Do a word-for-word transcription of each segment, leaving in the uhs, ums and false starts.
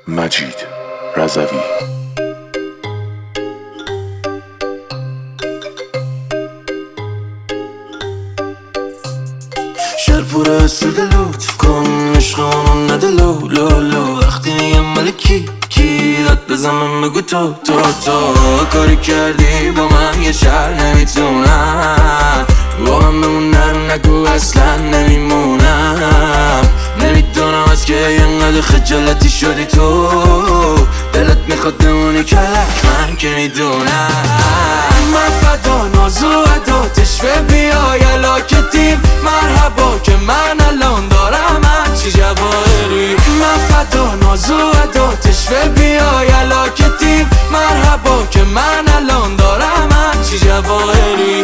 مجید رضوی. شهر پر از لطف کن عشقمون نده لو لو لو. وقتی میگم مال کی کی داد بزنم بگو تو تو تو. کاری کردی با من یه شهر نمیتونم با من بمونم، نگو اصلا نمیمونم. نمیدونم از که اینقدر خجالتی شدی تو، دلت میخواد بمونی کلک، من که میدونم. من فدا ناز و عداتش و بیای علاکتیم مرحبا که من الان دارم هرچی جواهری. من فدا ناز و عداتش و بیای علاکتیم مرحبا که من الان دارم هرچی جواهری.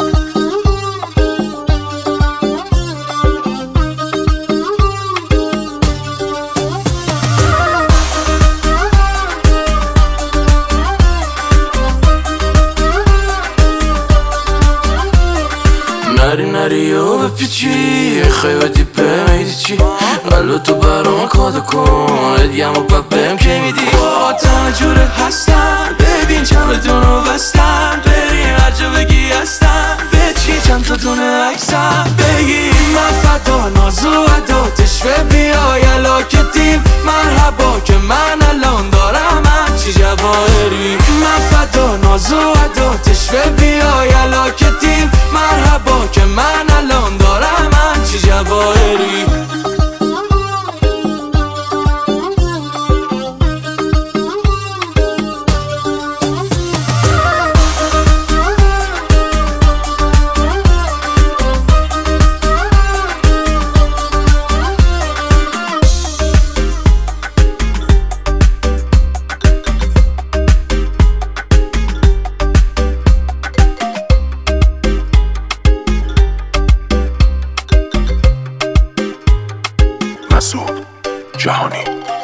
نری نری و بپیچی خیلی بمیدی چی قلب تو برام کادا کن ادیم و ببیم که میدی. با تنه جوره هستم ببین چند دونو بستم، بریم هر جا بگی هستم بچی چند تا دونه عکسم بگی. من فدا ناز و عداتش و بیای علاکتیم مرحبا که من الان دارم هرچی جواهری. من فدا ناز و عداتش و بیای علاکتیم مرحبا که من الان دارم هرچی جواهری. مسعود جهانی.